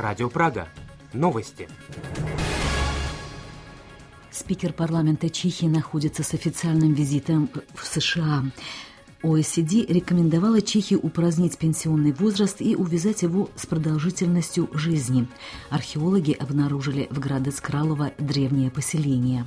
Радио Прага. Новости. Спикер парламента Чехии находится с официальным визитом в США. ОСД рекомендовала Чехии упразднить пенсионный возраст и увязать его с продолжительностью жизни. Археологи обнаружили в Градец-Кралово древнее поселение.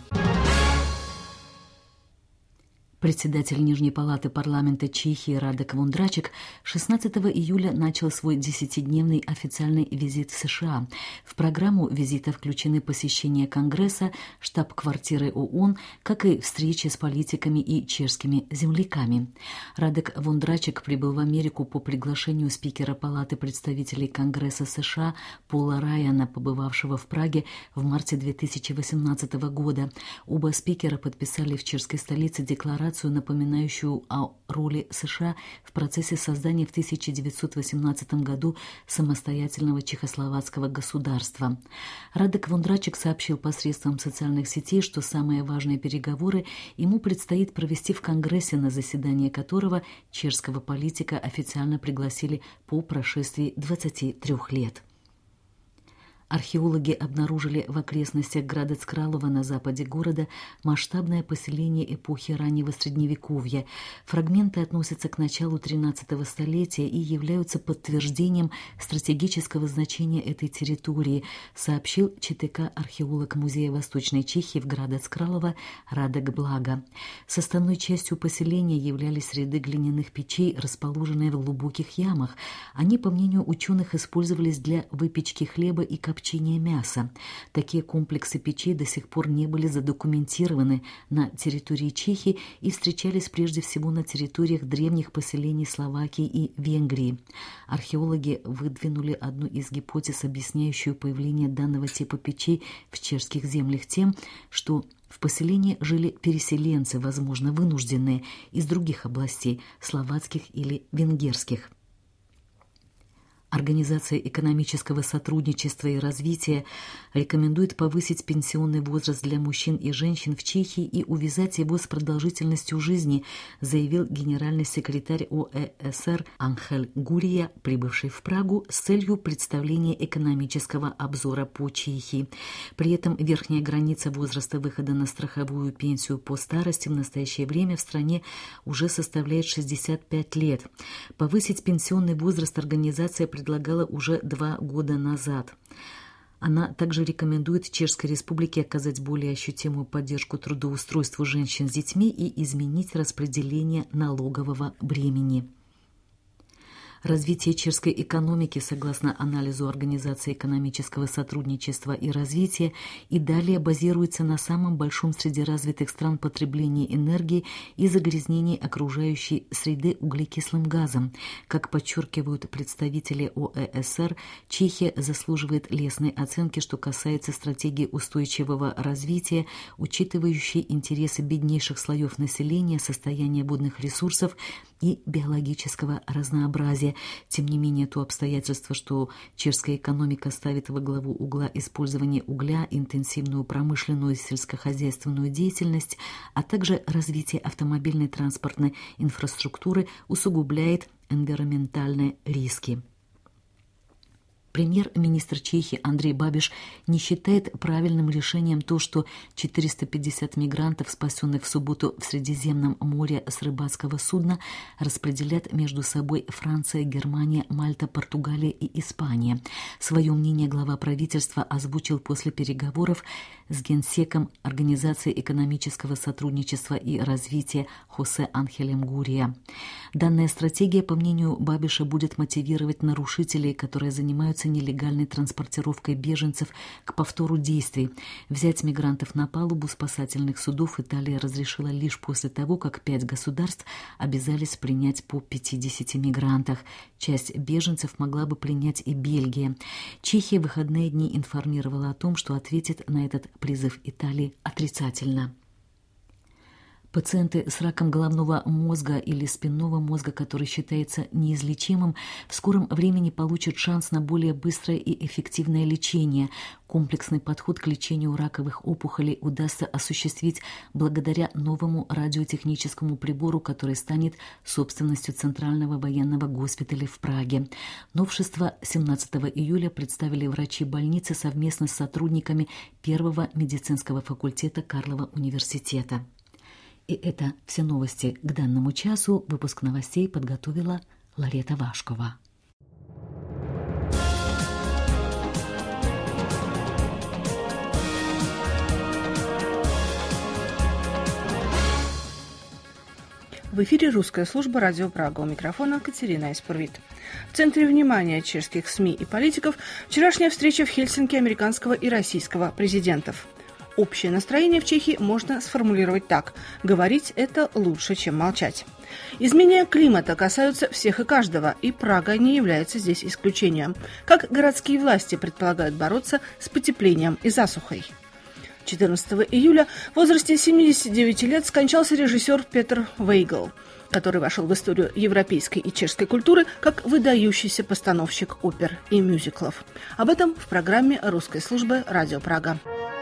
Председатель Нижней палаты парламента Чехии Радек Вондрачек 16 июля начал свой 10-дневный официальный визит в США. В программу визита включены посещение Конгресса, штаб-квартиры ООН, как и встречи с политиками и чешскими земляками. Радек Вондрачек прибыл в Америку по приглашению спикера Палаты представителей Конгресса США Пола Райана, побывавшего в Праге в марте 2018 года. Оба спикера подписали в чешской столице декларацию, напоминающую о роли США в процессе создания в 1918 году самостоятельного чехословацкого государства. Радек Вондрачек сообщил посредством социальных сетей, что самые важные переговоры ему предстоит провести в Конгрессе, на заседание которого чешского политика официально пригласили по прошествии 23 лет. Археологи обнаружили в окрестностях Градец-Кралова на западе города масштабное поселение эпохи раннего Средневековья. Фрагменты относятся к началу XIII столетия и являются подтверждением стратегического значения этой территории, сообщил ЧТК-археолог Музея Восточной Чехии в Градец-Кралово Радек Блага. Составной частью поселения являлись ряды глиняных печей, расположенные в глубоких ямах. Они, по мнению ученых, использовались для выпечки хлеба и копчения мяса. Такие комплексы печей до сих пор не были задокументированы на территории Чехии и встречались прежде всего на территориях древних поселений Словакии и Венгрии. Археологи выдвинули одну из гипотез, объясняющую появление данного типа печей в чешских землях тем, что в поселении жили переселенцы, возможно, вынужденные из других областей, словацких или венгерских. Организация экономического сотрудничества и развития рекомендует повысить пенсионный возраст для мужчин и женщин в Чехии и увязать его с продолжительностью жизни, заявил генеральный секретарь ОЭСР Анхель Гурия, прибывший в Прагу с целью представления экономического обзора по Чехии. При этом верхняя граница возраста выхода на страховую пенсию по старости в настоящее время в стране уже составляет 65 лет. Повысить пенсионный возраст организация предлагала уже 2 года назад. Она также рекомендует Чешской Республике оказать более ощутимую поддержку трудоустройству женщин с детьми и изменить распределение налогового бремени. Развитие чешской экономики, согласно анализу Организации экономического сотрудничества и развития, и далее базируется на самом большом среди развитых стран потреблении энергии и загрязнении окружающей среды углекислым газом. Как подчеркивают представители ОЭСР, Чехия заслуживает лестной оценки, что касается стратегии устойчивого развития, учитывающей интересы беднейших слоев населения, состояние водных ресурсов и биологического разнообразия. Тем не менее, то обстоятельство, что чешская экономика ставит во главу угла использование угля, интенсивную промышленную и сельскохозяйственную деятельность, а также развитие автомобильной транспортной инфраструктуры, усугубляет энвиронментальные риски. Премьер-министр Чехии Андрей Бабиш не считает правильным решением то, что 450 мигрантов, спасенных в субботу в Средиземном море с рыбацкого судна, распределят между собой Франция, Германия, Мальта, Португалия и Испания. Свое мнение глава правительства озвучил после переговоров с генсеком Организации экономического сотрудничества и развития Хосе Анхелем Гурия. Данная стратегия, по мнению Бабиша, будет мотивировать нарушителей, которые занимаются нелегальной транспортировкой беженцев, к повтору действий. Взять мигрантов на палубу спасательных судов Италия разрешила лишь после того, как 5 государств обязались принять по 50 мигрантах. Часть беженцев могла бы принять и Бельгия. Чехия в выходные дни информировала о том, что ответит на этот призыв Италии отрицательно. Пациенты с раком головного мозга или спинного мозга, который считается неизлечимым, в скором времени получат шанс на более быстрое и эффективное лечение. Комплексный подход к лечению раковых опухолей удастся осуществить благодаря новому радиотехническому прибору, который станет собственностью Центрального военного госпиталя в Праге. Новшество 17 июля представили врачи больницы совместно с сотрудниками Первого медицинского факультета Карлова университета. И это все новости к данному часу. Выпуск новостей подготовила Ларета Вашкова. В эфире русская служба «Радио Прага». У микрофона Катерина Испурвит. В центре внимания чешских СМИ и политиков вчерашняя встреча в Хельсинки американского и российского президентов. Общее настроение в Чехии можно сформулировать так: говорить – это лучше, чем молчать. Изменения климата касаются всех и каждого, и Прага не является здесь исключением. Как городские власти предполагают бороться с потеплением и засухой? 14 июля в возрасте 79 лет скончался режиссер Петр Вейгл, который вошел в историю европейской и чешской культуры как выдающийся постановщик опер и мюзиклов. Об этом в программе русской службы «Радио Прага».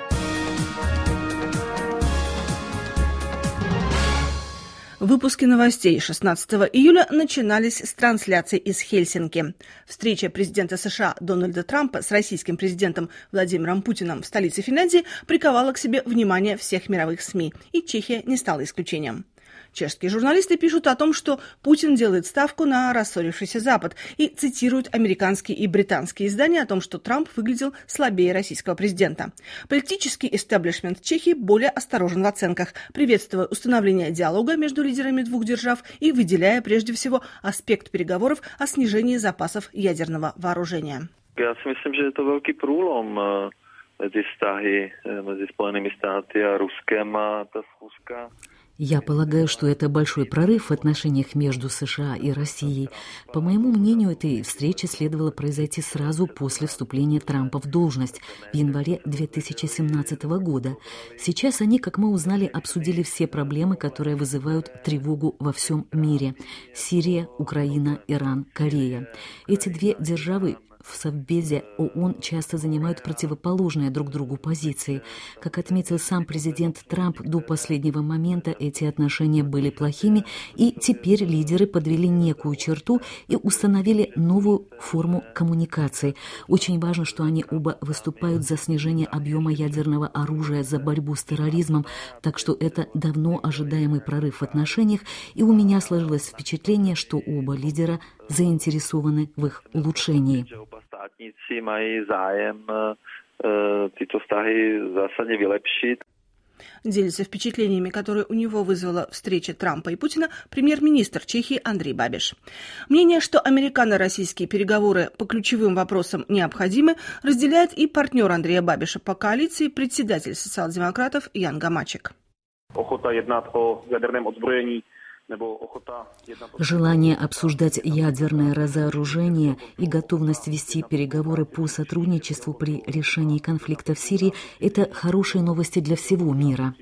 Выпуски новостей 16 июля начинались с трансляции из Хельсинки. Встреча президента США Дональда Трампа с российским президентом Владимиром Путиным в столице Финляндии приковала к себе внимание всех мировых СМИ, и Чехия не стала исключением. Чешские журналисты пишут о том, что Путин делает ставку на рассорившийся Запад и цитируют американские и британские издания о том, что Трамп выглядел слабее российского президента. Политический истеблишмент Чехии более осторожен в оценках, приветствуя установление диалога между лидерами двух держав и выделяя прежде всего аспект переговоров о снижении запасов ядерного вооружения. Я si myslím, že je to velký průlom mezi vztahy mezi Spojenými státy a Ruskem a ta schůzka. Я полагаю, что это большой прорыв в отношениях между США и Россией. По моему мнению, этой встрече следовало произойти сразу после вступления Трампа в должность в январе 2017 года. Сейчас они, как мы узнали, обсудили все проблемы, которые вызывают тревогу во всем мире. Сирия, Украина, Иран, Корея. Эти две державы в Совбезе ООН часто занимают противоположные друг другу позиции. Как отметил сам президент Трамп, до последнего момента эти отношения были плохими, и теперь лидеры подвели некую черту и установили новую форму коммуникации. Очень важно, что они оба выступают за снижение объема ядерного оружия, за борьбу с терроризмом, так что это давно ожидаемый прорыв в отношениях, и у меня сложилось впечатление, что оба лидера заинтересованы в их улучшении. Státníci mají zájem tyto vztahy zásadně vylepšit. Делится впечатлениями, которые у него вызвала встреча Трампа и Путина, премьер-министр Чехии Андрей Бабиш. Мнение, что американо-российские переговоры по ключевым вопросам необходимы, разделяет и партнер Андрея Бабиша по коалиции, председатель социал-демократов Ян Гамачек. Охота jednat o jaderném odzbrojení. Желание обсуждать ядерное разоружение и готовность вести переговоры по сотрудничеству при решении конфликта в Сирии – это хорошие новости для всего мира.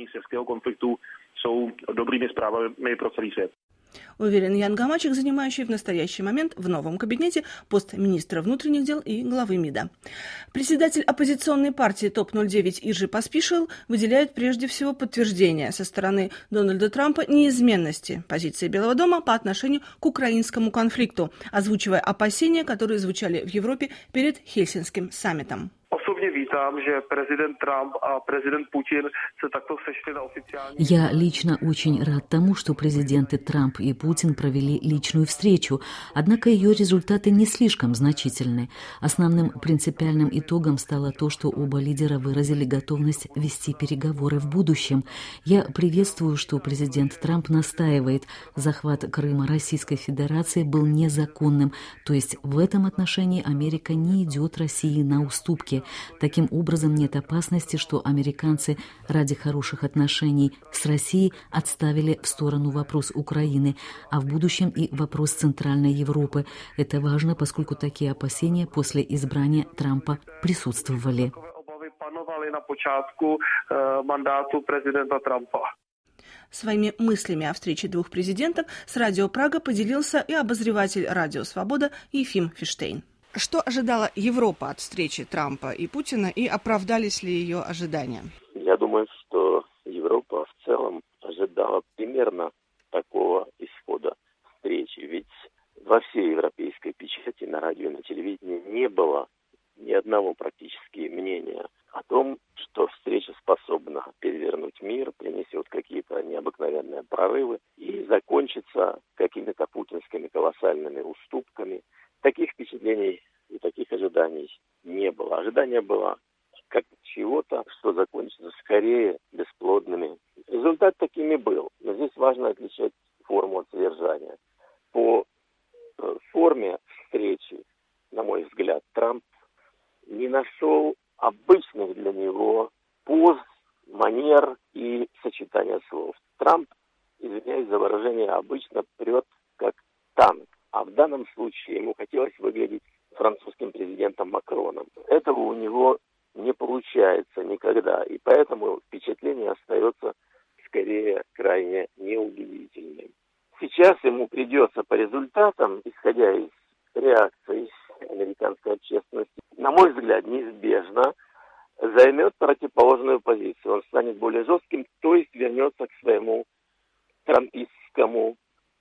Уверен Ян Гамачек, занимающий в настоящий момент в новом кабинете пост министра внутренних дел и главы МИДа. Председатель оппозиционной партии ТОП-09 Иржи Поспишил выделяет прежде всего подтверждение со стороны Дональда Трампа неизменности позиции Белого дома по отношению к украинскому конфликту, озвучивая опасения, которые звучали в Европе перед Хельсинским саммитом. Osobně vítám, že prezident Trump a prezident Putin se takto sešli na oficiální... Я лично очень рад тому, что президенты Трамп и Путин провели личную встречу, однако ее результаты не слишком значительны. Основным принципиальным итогом стало то, что оба лидера выразили готовность вести переговоры в будущем. Я приветствую, что президент Трамп настаивает, захват Крыма Российской Федерации был незаконным, то есть в этом отношении Америка не идет России на уступки. Таким образом, нет опасности, что американцы ради хороших отношений с Россией отставили в сторону вопрос Украины, а в будущем и вопрос Центральной Европы. Это важно, поскольку такие опасения после избрания Трампа присутствовали. Пановали на початку мандату президента Трампа. Своими мыслями о встрече двух президентов с Радио Прага поделился и обозреватель Радио Свобода Ефим Фиштейн. Что ожидала Европа от встречи Трампа и Путина, и оправдались ли ее ожидания? Я думаю, что Европа в целом ожидала примерно такого исхода встречи. Ведь во всей европейской печати, на радио и на телевидении не было ни одного практически мнения о том, что встреча способна перевернуть мир, принесет какие-то необыкновенные прорывы и закончится какими-то путинскими колоссальными уступками. Таких впечатлений и таких ожиданий не было. Ожидание было как чего-то, что закончится скорее бесплодными. Результат таким и был. Но здесь важно отличать форму от содержания. По форме встречи, на мой взгляд, Трамп не нашел обычных для него поз, манер и сочетания слов. Трамп, извиняюсь за выражение, обычно прет как танк. А в данном случае ему хотелось выглядеть французским президентом Макроном. Этого у него не получается никогда. И поэтому впечатление остается скорее крайне неубедительным. Сейчас ему придется по результатам, исходя из реакции американской общественности, на мой взгляд, неизбежно займет противоположную позицию. Он станет более жестким, то есть вернется к своему трампистскому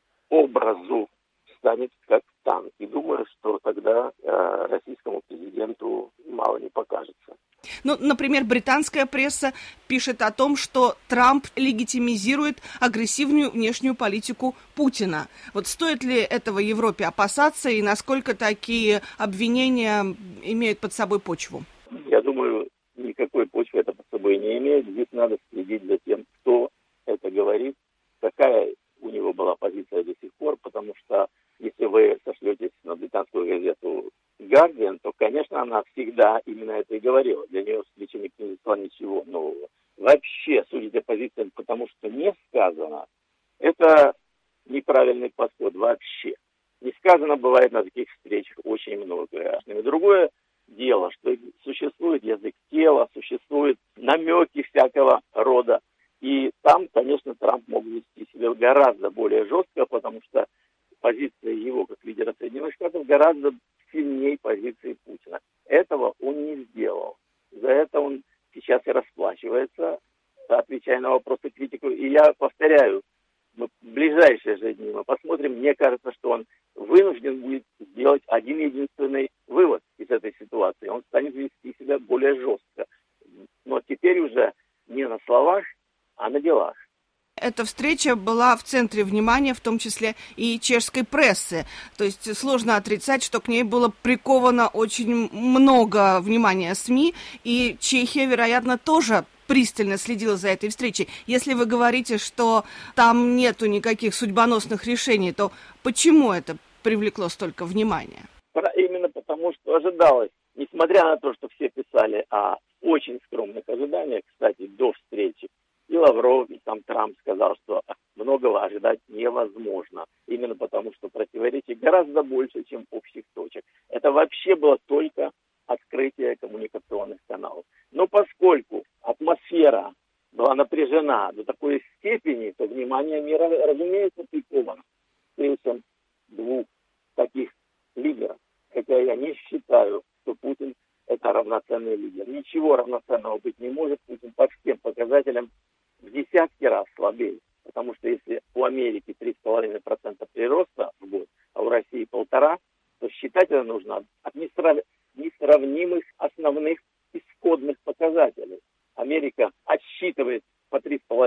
образу, станет как танк. И думаю, что тогда российскому президенту мало не покажется. Ну, например, британская пресса пишет о том, что Трамп легитимизирует агрессивную внешнюю политику Путина. Вот стоит ли этого Европе опасаться и насколько такие обвинения имеют под собой почву? Я думаю, никакой почвы это под собой не имеет. Здесь надо следить за тем, кто это говорит, какая у него была позиция до сих пор, потому что если вы сошлетесь на британскую газету «Гардиан», то, конечно, она всегда именно это и говорила. Для нее встреча не принесла ничего нового. Вообще, судить о позициям, потому что не сказано, это неправильный подход вообще. Не сказано бывает на таких встречах очень многое. Другое дело, что существует язык тела, существуют намеки всякого рода. И там, конечно, Трамп мог вести себя гораздо более жестко, потому что позиция его как лидера Соединенных Штатов гораздо сильнее позиции Путина. Этого он не сделал. За это он сейчас и расплачивается, отвечая на вопросы критиков. И я повторяю, в ближайшие же дни мы посмотрим. Мне кажется, что он вынужден будет сделать один единственный вывод из этой ситуации. Он станет вести себя более жестко. Но теперь уже не на словах, а на делах. Эта встреча была в центре внимания, в том числе и чешской прессы. То есть сложно отрицать, что к ней было приковано очень много внимания СМИ, и Чехия, вероятно, тоже пристально следила за этой встречей. Если вы говорите, что там нету никаких судьбоносных решений, то почему это привлекло столько внимания? Именно потому, что ожидалось, несмотря на то, что все писали о очень скромных ожиданиях, кстати, до встречи, и Лавров, и сам Трамп сказал, что многого ожидать невозможно. Именно потому, что противоречий гораздо больше, чем общих точек. Это вообще было только открытие коммуникационных каналов. Но поскольку атмосфера была напряжена до такой степени, то внимание мира, разумеется, приковано встречам двух таких лидеров. Хотя я не считаю, что Путин это равноценный лидер. Ничего равноценного быть не может. Путин по всем показателям в десятки раз слабее. Потому что если у Америки 3,5% прироста в год, а у России 1,5%, то считать это нужно от несравнимых основных исходных показателей. Америка отсчитывает по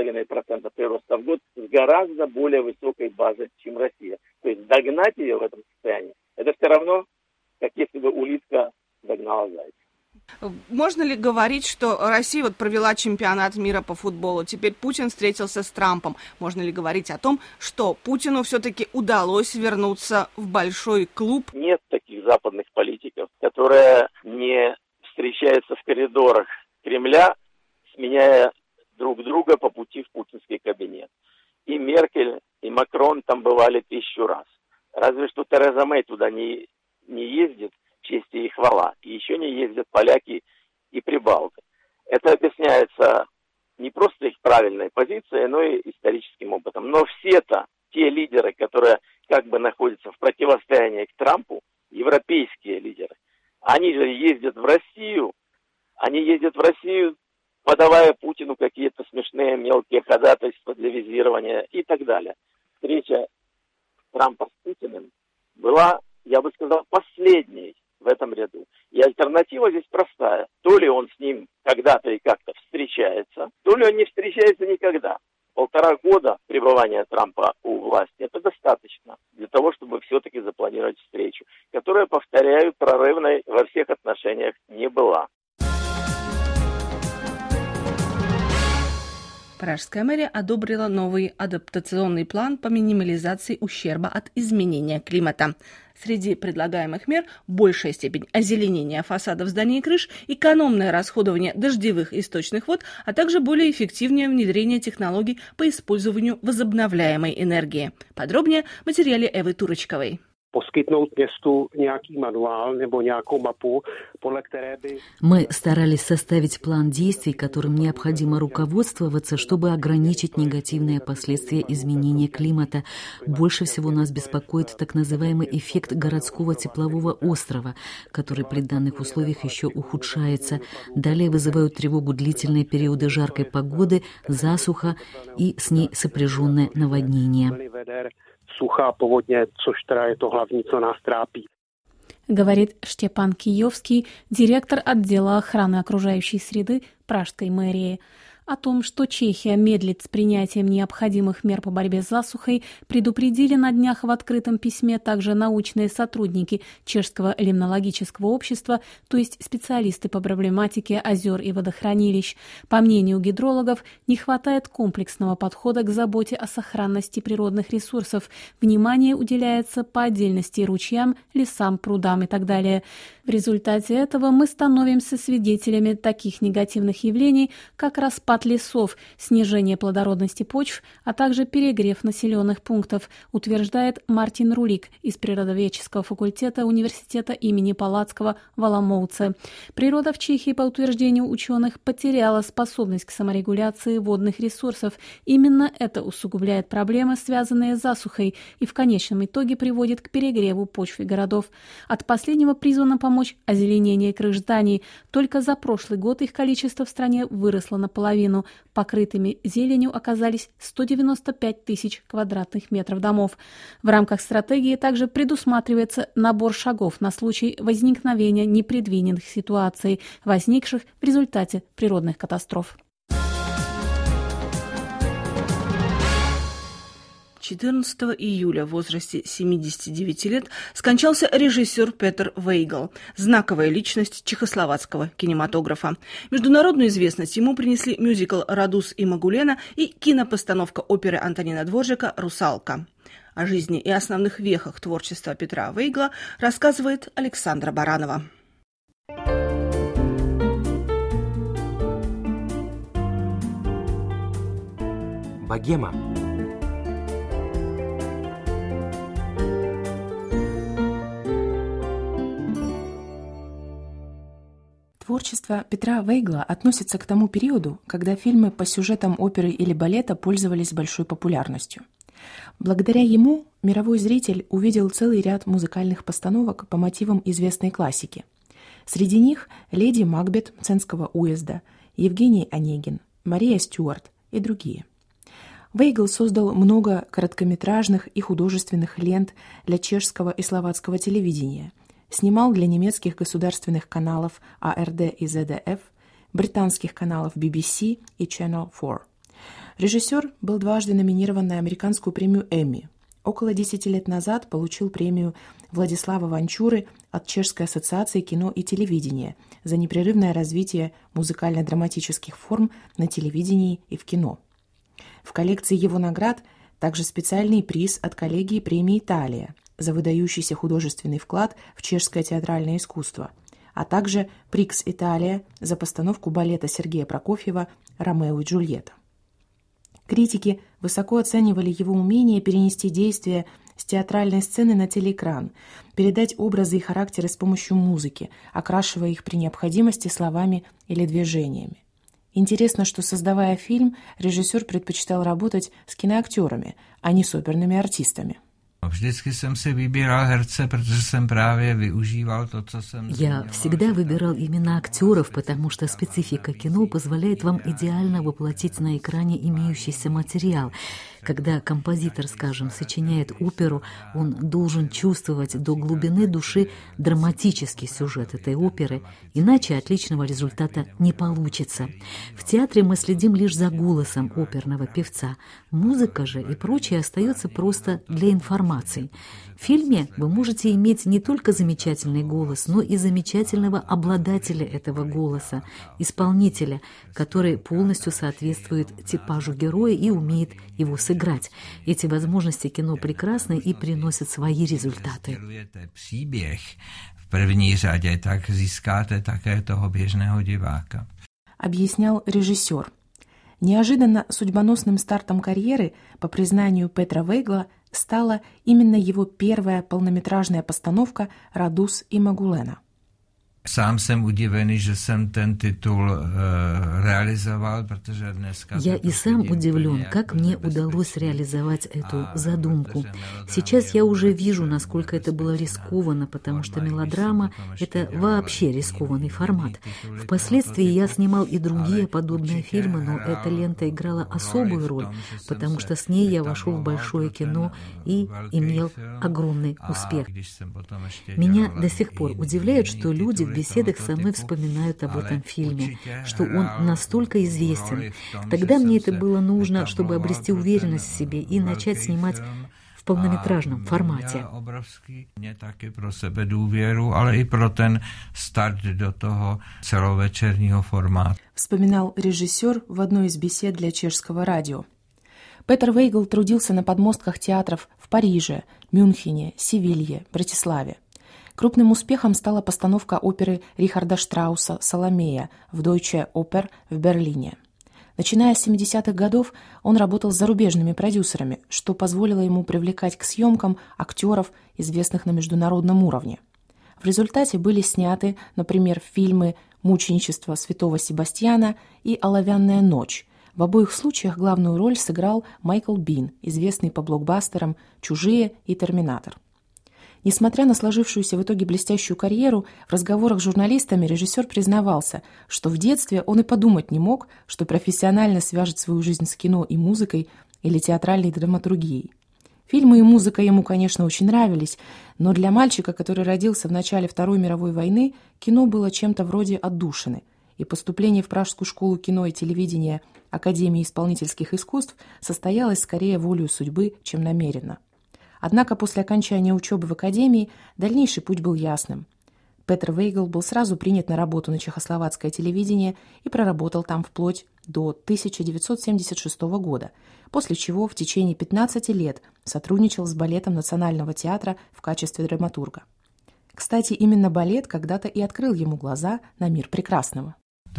3,5% прироста в год с гораздо более высокой базы, чем Россия. То есть догнать ее в этом состоянии, это все равно, как если бы улитка догнала зайца. Можно ли говорить, что Россия провела чемпионат мира по футболу, теперь Путин встретился с Трампом? Можно ли говорить о том, что Путину все-таки удалось вернуться в большой клуб? Нет таких западных политиков, которые не встречаются в коридорах Кремля, сменяя друг друга по пути в путинский кабинет. И Меркель, и Макрон там бывали 1000 раз. Разве что Тереза Мэй туда не ездит, честь и хвала. И еще не ездят поляки и прибалты. Это объясняется не просто их правильной позицией, но и историческим опытом. Но все-то те лидеры, которые как бы находятся в противостоянии к Трампу, европейские лидеры, они же ездят в Россию, подавая Путину какие-то смешные мелкие ходатайства для визирования и так далее. Встреча Трампа с Путиным была, я бы сказал, последней в этом ряду. И альтернатива здесь простая. То ли он с ним когда-то и как-то встречается, то ли он не встречается никогда. 1,5 года пребывания Трампа у власти – это достаточно для того, чтобы все-таки запланировать встречу, которая, повторяю, прорывной во всех отношениях не была. Пражская мэрия одобрила новый адаптационный план по минимализации ущерба от изменения климата. Среди предлагаемых мер большая степень озеленения фасадов зданий и крыш, экономное расходование дождевых источных вод, а также более эффективное внедрение технологий по использованию возобновляемой энергии. Подробнее в материале Эвы Турочковой. Мы старались составить план действий, которым необходимо руководствоваться, чтобы ограничить негативные последствия изменения климата. Больше всего нас беспокоит так называемый эффект городского теплового острова, который при данных условиях еще ухудшается. Далее вызывают тревогу длительные периоды жаркой погоды, засуха и с ней сопряженное наводнение. Suchá povodně, což teda je to hlavní, co nás trápí. Говорит Штепан Киевский, директор отдела охраны окружающей среды Пражской мэрии. О том, что Чехия медлит с принятием необходимых мер по борьбе с засухой, предупредили на днях в открытом письме также научные сотрудники Чешского лимнологического общества, то есть специалисты по проблематике озер и водохранилищ. По мнению гидрологов, не хватает комплексного подхода к заботе о сохранности природных ресурсов. Внимание уделяется по отдельности ручьям, лесам, прудам и так далее. В результате этого мы становимся свидетелями таких негативных явлений, как распад лесов, снижение плодородности почв, а также перегрев населенных пунктов, утверждает Мартин Рулик из Природоведческого факультета университета имени Палацкого в Оломouце. Природа в Чехии, по утверждению ученых, потеряла способность к саморегуляции водных ресурсов. Именно это усугубляет проблемы, связанные с засухой, и в конечном итоге приводит к перегреву почв и городов. От последнего призвано помочь озеленение крыш зданий. Только за прошлый год их количество в стране выросло наполовину. Покрытыми зеленью оказались 195 тысяч квадратных метров домов. В рамках стратегии также предусматривается набор шагов на случай возникновения непредвиденных ситуаций, возникших в результате природных катастроф. 14 июля в возрасте 79 лет скончался режиссер Петр Вейгл, знаковая личность чехословацкого кинематографа. Международную известность ему принесли мюзикл «Радус и Магулена» и кинопостановка оперы Антонина Дворжака «Русалка». О жизни и основных вехах творчества Петра Вейгла рассказывает Александра Баранова. Богема. Творчество Петра Вейгла относится к тому периоду, когда фильмы по сюжетам оперы или балета пользовались большой популярностью. Благодаря ему мировой зритель увидел целый ряд музыкальных постановок по мотивам известной классики. Среди них «Леди Макбет» Мценского уезда, Евгений Онегин, Мария Стюарт и другие. Вейгл создал много короткометражных и художественных лент для чешского и словацкого телевидения, снимал для немецких государственных каналов АРД и ЗДФ, британских каналов BBC и Channel 4. Режиссер был дважды номинирован на американскую премию Эмми. Около 10 лет назад получил премию Владислава Ванчуры от Чешской ассоциации кино и телевидения за непрерывное развитие музыкально-драматических форм на телевидении и в кино. В коллекции его наград также специальный приз от коллегии премии «Италия» за выдающийся художественный вклад в чешское театральное искусство, а также Прикс Италия за постановку балета Сергея Прокофьева «Ромео и Джульетта». Критики высоко оценивали его умение перенести действия с театральной сцены на телеэкран, передать образы и характеры с помощью музыки, окрашивая их при необходимости словами или движениями. Интересно, что, создавая фильм, режиссер предпочитал работать с киноактерами, а не с оперными артистами. Я всегда выбирал именно актеров, потому что специфика кино позволяет вам идеально воплотить на экране имеющийся материал. Когда композитор, скажем, сочиняет оперу, он должен чувствовать до глубины души драматический сюжет этой оперы, иначе отличного результата не получится. В театре мы следим лишь за голосом оперного певца. Музыка же и прочее остается просто для информации. В фильме вы можете иметь не только замечательный голос, но и замечательного обладателя этого голоса, исполнителя, который полностью соответствует типажу героя и умеет его сыграть. Эти возможности кино прекрасны и приносят свои результаты. В první řadě, tak získáte také toho běžného diváka. Объяснял режиссер. Неожиданно судьбоносным стартом карьеры, по признанию Петра Вейгла, стала именно его первая полнометражная постановка «Радус и Магулена». Sám jsem udivený, že jsem ten titul realizoval, protože dneska... Я и сам удивлен, как мне удалось реализовать эту задумку. Сейчас я уже вижу, насколько это было рискованно, потому что мелодрама — это вообще рискованный формат. Впоследствии я снимал и другие подобные фильмы, но эта лента играла особую роль, потому что с ней я вошел в большое кино и имел огромный успех. Меня до сих пор удивляет, что люди в беседах со мной вспоминают об этом фильме, что он настолько известен. Тогда мне это было нужно, чтобы обрести уверенность в себе и начать снимать в полнометражном формате. Не таки про себедůvěru, ale i pro ten start do toho celovečerního formátu. Вспоминал режиссер в одной из бесед для чешского радио. Петр Вейгл трудился на подмостках театров в Париже, Мюнхене, Севилье, Братиславе. Крупным успехом стала постановка оперы Рихарда Штрауса «Соломея» в Deutsche Oper в Берлине. Начиная с 70-х годов он работал с зарубежными продюсерами, что позволило ему привлекать к съемкам актеров, известных на международном уровне. В результате были сняты, например, фильмы «Мученичество святого Себастьяна» и «Оловянная ночь». В обоих случаях главную роль сыграл Майкл Бин, известный по блокбастерам «Чужие» и «Терминатор». Несмотря на сложившуюся в итоге блестящую карьеру, в разговорах с журналистами режиссер признавался, что в детстве он и подумать не мог, что профессионально свяжет свою жизнь с кино и музыкой или театральной драматургией. Фильмы и музыка ему, конечно, очень нравились, но для мальчика, который родился в начале Второй мировой войны, кино было чем-то вроде отдушины, и поступление в Пражскую школу кино и телевидения Академии исполнительских искусств состоялось скорее волею судьбы, чем намеренно. Однако после окончания учебы в академии дальнейший путь был ясным. Петр Вейгл был сразу принят на работу на чехословацкое телевидение и проработал там вплоть до 1976 года, после чего в течение 15 лет сотрудничал с балетом Национального театра в качестве драматурга. Кстати, именно балет когда-то и открыл ему глаза на мир прекрасного.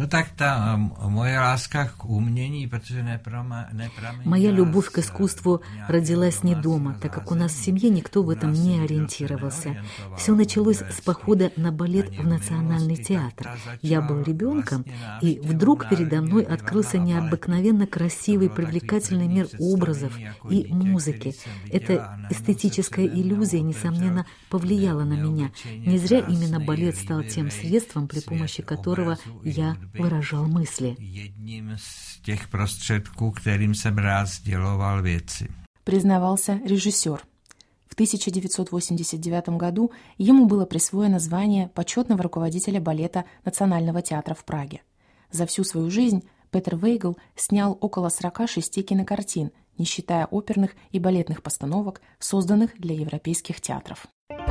Моя любовь к искусству родилась не дома, так как у нас в семье никто в этом не ориентировался. Все началось с похода на балет в Национальный театр. Я был ребенком, и вдруг передо мной открылся необыкновенно красивый, привлекательный мир образов и музыки. Эта эстетическая иллюзия, несомненно, повлияла на меня. Не зря именно балет стал тем средством, при помощи которого я выражал мысли. Jedním z těch prostředků, kterým jsem rád sděloval věci. Признавался режиссер. В 1989 году ему было присвоено звание почетного руководителя балета Национального театра в Праге. За всю свою жизнь Петр Вейгл снял около 46 кинокартин, не считая оперных и балетных постановок, созданных для европейских театров.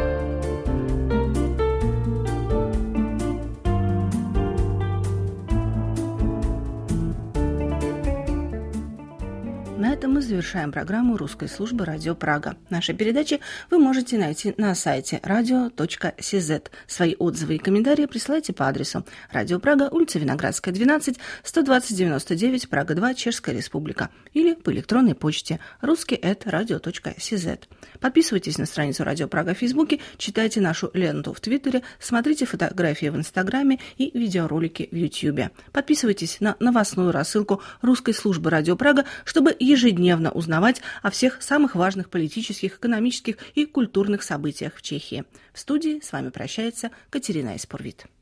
На этом мы завершаем программу русской службы «Радио Прага». Наши передачи вы можете найти на сайте radio.cz. Свои отзывы и комментарии присылайте по адресу Радио Прага, улица Виноградская, 12, 120-99, Прага-2, Чешская Республика. или по электронной почте ruski@radio.cz. Подписывайтесь на страницу Радио Прага в Фейсбуке, читайте нашу ленту в Твиттере, смотрите фотографии в Инстаграме и видеоролики в Ютьюбе. Подписывайтесь на новостную рассылку русской службы Радио Прага, чтобы ежедневно узнавать о всех самых важных политических, экономических и культурных событиях в Чехии. В студии с вами прощается Катерина Испурвит.